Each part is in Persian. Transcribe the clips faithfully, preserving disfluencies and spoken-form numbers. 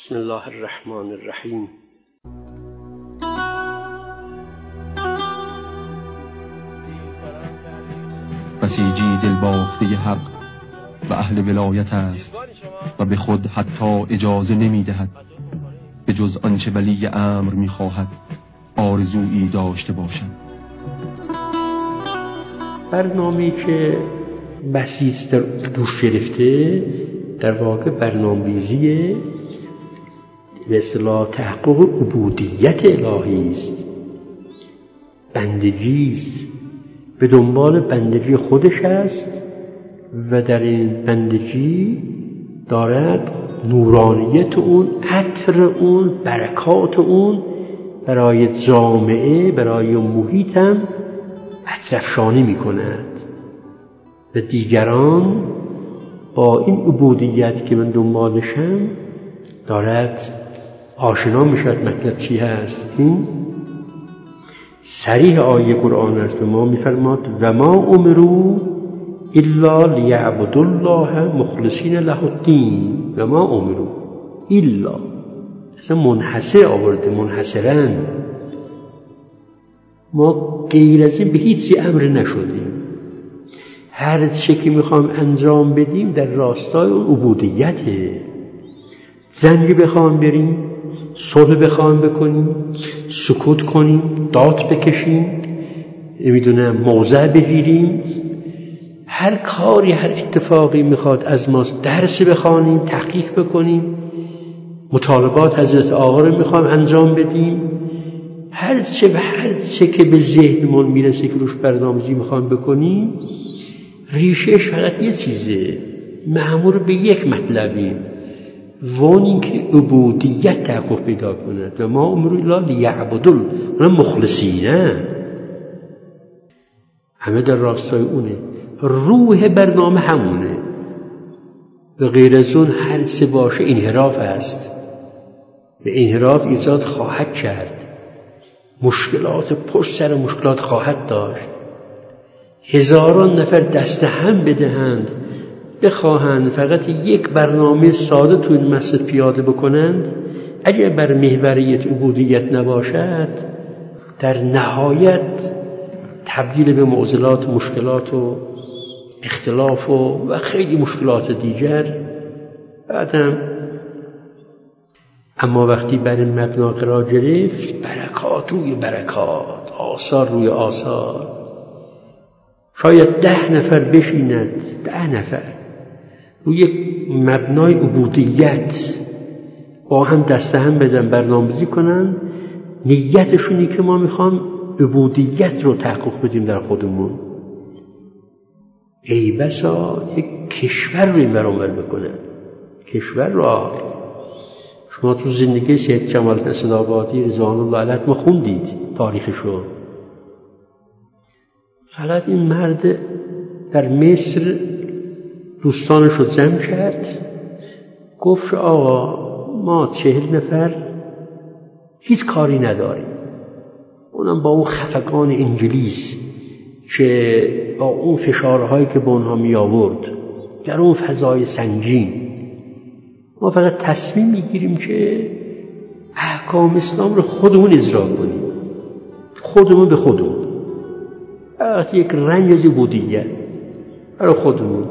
بسم الله الرحمن الرحیم. بسیجی دلبافته حق و اهل ولایت است و به خود حتی اجازه نمی دهد به جز آنچه ولی امر می خواهد آرزویی داشته باشد. برنامه‌ای که بسیج در دوش گرفته در واقع برنامه‌ریزی به اصطلاح تحقق عبودیت الهی است، بندگی است، به دنبال بندگی خودش است و در این بندگی دارد نورانیت اون، عطر اون، برکات اون برای جامعه، برای محیط هم عطرافشانی می کند و دیگران با این عبودیت که من دنبالشم دارد آشنا می شود. مطلب چی هست؟ این صریح آیه قرآن است. به ما می فرماد و ما امروا الا لیعبدوا الله مخلصین له الدین. و ما امروا الا، اصلا منحصر آورده، منحصرا ما غیر از این به هیچ امر نشدیم. هر چه که میخوام انجام بدیم در راستای اون عبودیته. زنگی بخوام بریم، صلح بخوام بکنیم، سکوت کنیم، داد بکشیم، نمیدونم موضع بگیریم، هر کاری، هر اتفاقی میخواد از ما، درس بخوانیم، تحقیق بکنیم، مطالبات حضرت آقا رو میخوام انجام بدیم، هر چه و هر چه که به ذهنمون میرسه که روش برنامه‌ریزی میخوام بکنیم، ریشش فقط یه چیزه، مأمور به یک مطلبیم، وان این که عبودیت تحقق پیدا کند. و ما امروا الا لیعبدوا الله مخلصین، همه در راستای اونه. روح برنامه همونه و غیر از اون هر چه باشه انحراف است و انحراف ایجاد خواهد کرد، مشکلات پشت سر مشکلات خواهد داشت. هزاران نفر دست هم بدهند بخواهند فقط یک برنامه ساده تو این مسجد پیاده بکنند، اگر بر محوریت عبودیت نباشد در نهایت تبدیل به معضلات، مشکلات و اختلاف و, و خیلی مشکلات دیگر بعدم. اما وقتی بر این مبنا قرار گرفت، برکات روی برکات، آثار روی آثار، شاید ده نفر بشیند، ده نفر روی یک مبنای عبودیت با هم دست هم بدن، برنامه‌ریزی کنن، نیتشونی که ما میخوام عبودیت رو تحقق بدیم در خودمون. ای بسا یک کشور رو این برامر بکنن، کشور را. شما تو زندگی سید جمال اسدآبادی رضوان الله علیه ما خوندید تاریخشو. فقط این مرد در مصر دوستانش رو جمع کرد، گفت آقا ما چهل نفر هیچ کاری نداریم، اونم با اون خفقان انگلیس که با اون فشارهایی که به اونها می آورد در اون فضای سنگین، ما فقط تصمیم میگیریم که احکام اسلام رو خودمون اجرا کنیم، خودمون به خودمون، فقط یک رنگ از عبودیت برای خودمون.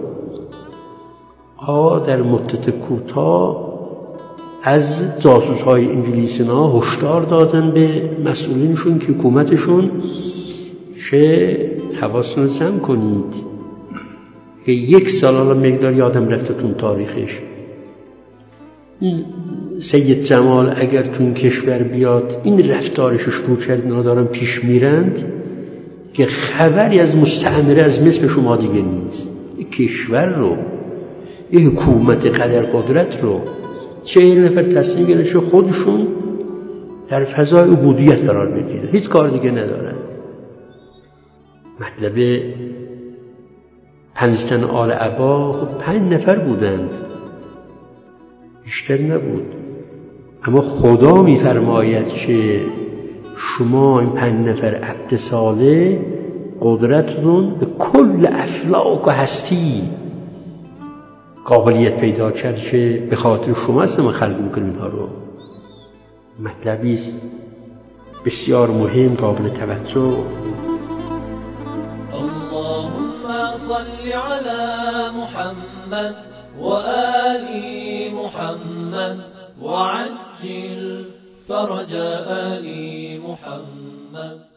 ها در مدت کوتاه از جاسوس‌های انگلیسی‌ها هشدار دادن به مسئولینشون که حکومتشون که حواستون رو جمع کنید که یک سال الان مقدار یادم رفتتون تاریخش، این سید جمال اگر تو این کشور بیاد این رفتارش شروع کرد، اینا دارن پیش میرند که خبری از مستعمره از مصر شما دیگه نیست. یک کشور رو، یک حکومت قدر قدرت رو چهل نفر تصمیم گرفتن خودشون در فضای عبودیت قرار بگیرن، هیچ کار دیگه ندارن. مطلب پنج تن آل عبا خب پنج نفر بودند، بیشتر نبود. اما خدا میفرماید که شما این پنج نفر عبد صالح قدرتتون به کل افلاک و هستی قابلیت پیدا کرد که به خاطر شما است ما خلق میکنیم اینها رو. مطلبی است بسیار مهم قابل توجه. اللهم صل على محمد وآل محمد وعجل فرج آل محمد.